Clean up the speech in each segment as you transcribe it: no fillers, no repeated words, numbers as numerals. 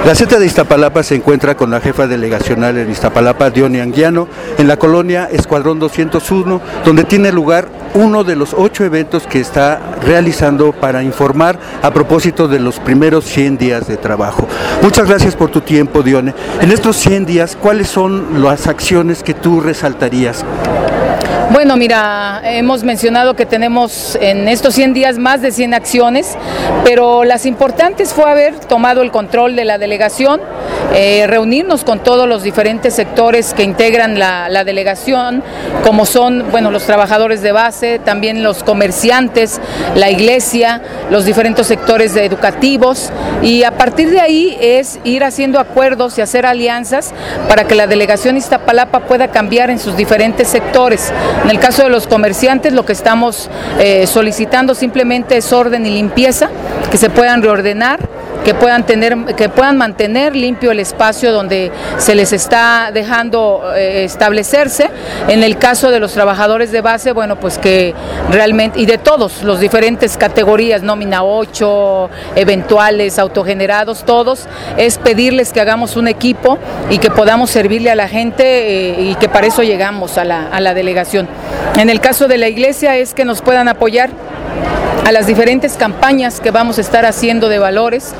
La Z de Iztapalapa se encuentra con la jefa delegacional en Iztapalapa, Dione Anguiano, en la colonia Escuadrón 201, donde tiene lugar uno de los 8 eventos que está realizando para informar a propósito de los primeros 100 días de trabajo. Muchas gracias por tu tiempo, Dione. En estos 100 días, ¿cuáles son las acciones que tú resaltarías? Bueno, mira, hemos mencionado que tenemos en estos 100 días más de 100 acciones, pero las importantes fue haber tomado el control de la delegación, reunirnos con todos los diferentes sectores que integran la delegación, como son, bueno, los trabajadores de base, también los comerciantes, la iglesia, los diferentes sectores educativos, y a partir de ahí es ir haciendo acuerdos y hacer alianzas para que la delegación Iztapalapa pueda cambiar en sus diferentes sectores. En el caso de los comerciantes, lo que estamos solicitando simplemente es orden y limpieza, que se puedan reordenar, que puedan mantener limpio el espacio donde se les está dejando establecerse. En el caso de los trabajadores de base, bueno, pues que realmente, y de todos los diferentes categorías, nómina 8, eventuales, autogenerados, todos, es pedirles que hagamos un equipo y que podamos servirle a la gente y que para eso llegamos a la delegación. En el caso de la iglesia es que nos puedan apoyar a las diferentes campañas que vamos a estar haciendo de valores,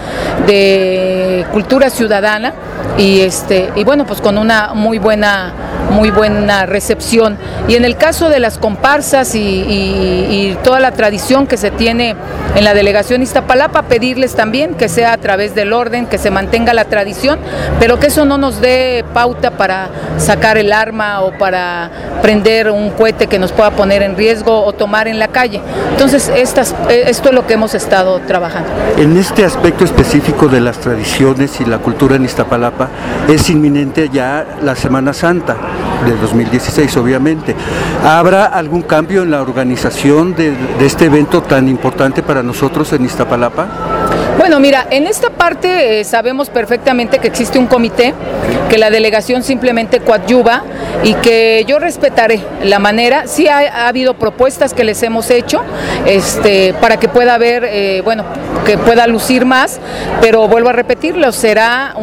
de cultura ciudadana y bueno, pues con una muy buena recepción. Y en el caso de las comparsas y toda la tradición que se tiene en la delegación Iztapalapa, pedirles también que sea a través del orden, que se mantenga la tradición, pero que eso no nos dé pauta para sacar el arma o para prender un cohete que nos pueda poner en riesgo o tomar en la calle. Entonces, esto es lo que hemos estado trabajando. En este aspecto específico de las tradiciones y la cultura en Iztapalapa, es inminente ya la Semana Santa del 2016, obviamente. ¿Habrá algún cambio en la organización de este evento tan importante para nosotros en Iztapalapa? Bueno, mira, en esta parte sabemos perfectamente que existe un comité, que la delegación simplemente coadyuva y que yo respetaré la manera. Sí ha habido propuestas que les hemos hecho para que pueda haber, bueno, que pueda lucir más, pero vuelvo a repetirlo, será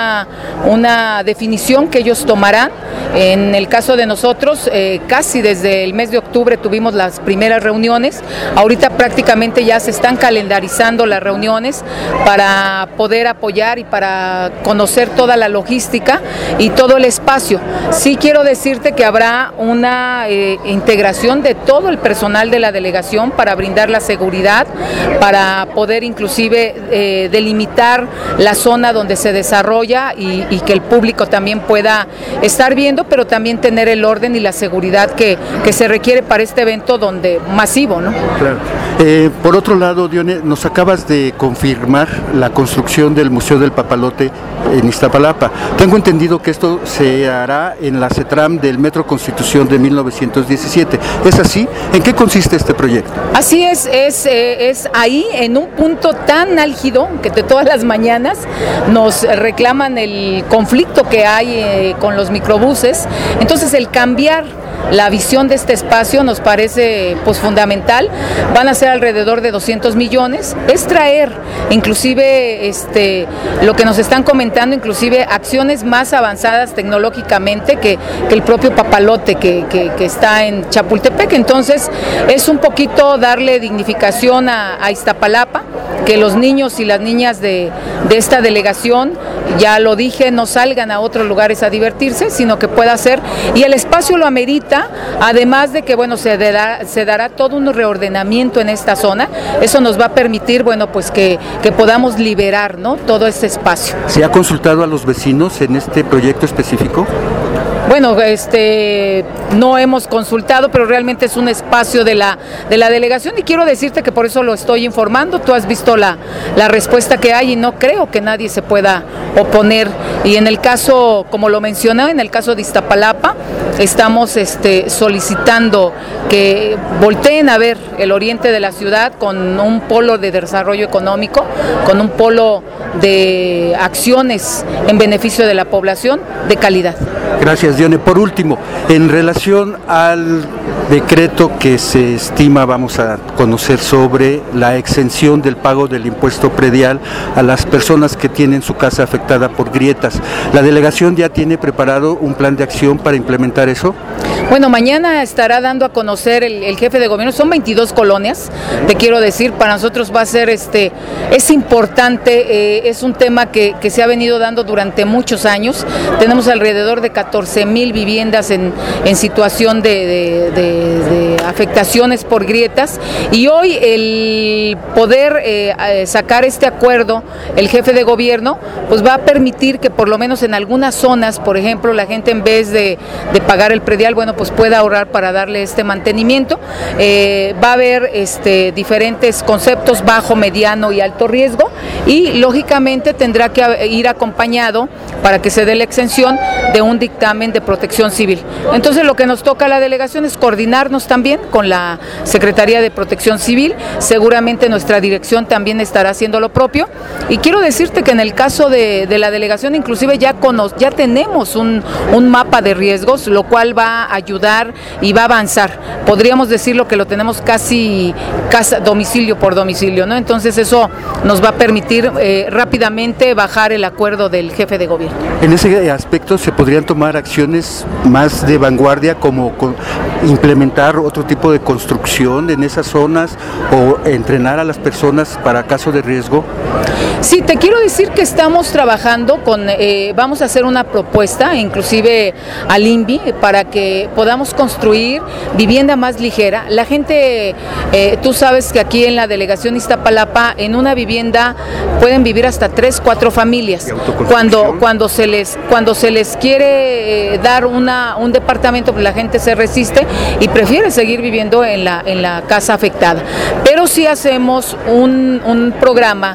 una definición que ellos tomarán. En el caso de nosotros, casi desde el mes de octubre tuvimos las primeras reuniones. Ahorita prácticamente ya se están calendarizando las reuniones para poder apoyar y para conocer toda la logística y todo el espacio. Sí quiero decirte que habrá una integración de todo el personal de la delegación para brindar la seguridad, para poder inclusive delimitar la zona donde se desarrolla y que el público también pueda estar viendo, pero también tener el orden y la seguridad que se requiere para este evento masivo, ¿no? Claro. Por otro lado, Dione, nos acabas de confirmar la construcción del Museo del Papalote en Iztapalapa. Tengo entendido que esto se hará en la CETRAM del Metro Constitución de 1917. ¿Es así? ¿En qué consiste este proyecto? Así es ahí en un punto tan álgido que de todas las mañanas nos reclaman el conflicto que hay con los microbuses. Entonces, el cambiar la visión de este espacio nos parece pues fundamental. Van a ser alrededor de 200 millones. Es traer inclusive lo que nos están comentando, inclusive acciones más avanzadas tecnológicamente que el propio papalote que está en Chapultepec. Entonces es un poquito darle dignificación a Iztapalapa, que los niños y las niñas de esta delegación, ya lo dije, no salgan a otros lugares a divertirse, sino que pueda ser, y el espacio lo amerita, además de que bueno, se dará todo un reordenamiento en esta zona. Eso nos va a permitir, bueno, pues que podamos liberar, ¿no?, todo este espacio. ¿Se ha consultado a los vecinos en este proyecto específico? Bueno, no hemos consultado, pero realmente es un espacio de la delegación y quiero decirte que por eso lo estoy informando. Tú has visto la respuesta que hay y no creo que nadie se pueda oponer. Y en el caso, como lo mencioné, en el caso de Iztapalapa, estamos solicitando que volteen a ver el oriente de la ciudad con un polo de desarrollo económico, con un polo de acciones en beneficio de la población de calidad. Gracias, Dione. Por último, en relación al decreto que se estima vamos a conocer sobre la exención del pago del impuesto predial a las personas que tienen su casa afectada por grietas. ¿La delegación ya tiene preparado un plan de acción para implementar eso? Bueno, mañana estará dando a conocer el jefe de gobierno, son 22 colonias, te quiero decir, para nosotros va a ser, es importante, es un tema que se ha venido dando durante muchos años, tenemos alrededor de 14,000 viviendas en situación de afectaciones por grietas, y hoy el poder sacar este acuerdo, el jefe de gobierno, pues va a permitir que por lo menos en algunas zonas, por ejemplo, la gente en vez de pagar el predial, bueno, pues pueda ahorrar para darle este mantenimiento. Va a haber diferentes conceptos, bajo, mediano y alto riesgo, y lógicamente tendrá que ir acompañado para que se dé la exención de un dictamen de protección civil. Entonces lo que nos toca a la delegación es coordinarnos también con la Secretaría de Protección Civil, seguramente nuestra dirección también estará haciendo lo propio, y quiero decirte que en el caso de la delegación inclusive ya tenemos un mapa de riesgos, lo cual va a ayudar y va a avanzar. Podríamos decirlo que lo tenemos casi domicilio por domicilio, ¿no? Entonces eso nos va a permitir rápidamente bajar el acuerdo del jefe de gobierno. En ese aspecto se podrían tomar acciones más de vanguardia, como implementar otro tipo de construcción en esas zonas o entrenar a las personas para caso de riesgo. Sí, te quiero decir que estamos trabajando vamos a hacer una propuesta, inclusive al INVI, para que podamos construir vivienda más ligera. La gente, tú sabes que aquí en la delegación Iztapalapa, en una vivienda pueden vivir hasta 3, 4 familias. Cuando se les quiere dar un departamento, pues la gente se resiste y prefiere seguir viviendo en la casa afectada. Pero sí hacemos un programa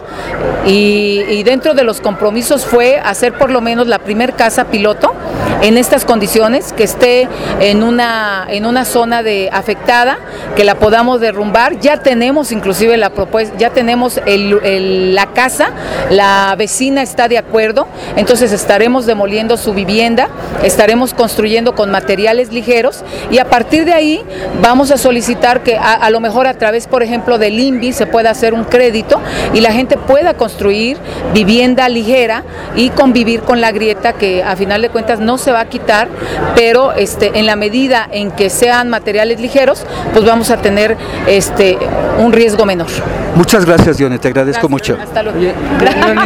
y dentro de los compromisos fue hacer por lo menos la primer casa piloto en estas condiciones, que esté en una zona afectada, que la podamos derrumbar. Ya tenemos inclusive la propuesta, ya tenemos la casa, la vecina está de acuerdo, entonces estaremos demoliendo su vivienda, estaremos construyendo con materiales ligeros, y a partir de ahí vamos a solicitar que a lo mejor a través, por ejemplo, del INVI se pueda hacer un crédito y la gente pueda construir vivienda ligera y convivir con la grieta, que a final de cuentas no se va a quitar, pero en la medida en que sean materiales ligeros, pues vamos a tener un riesgo menor. Muchas gracias, Dione, te agradezco mucho. Hasta luego.